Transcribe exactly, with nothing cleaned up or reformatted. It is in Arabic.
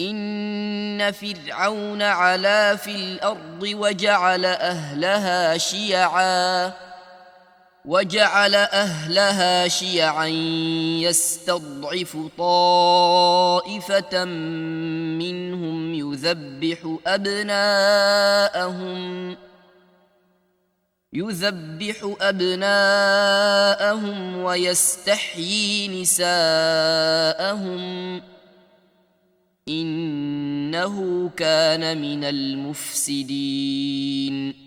إن فرعون علا في الأرض وجعل أهلها شيعا وجعل أهلها شيعا يستضعف طائفة منهم يذبح أبناءهم يذبح أبناءهم ويستحيي نساءهم إنه كان من المفسدين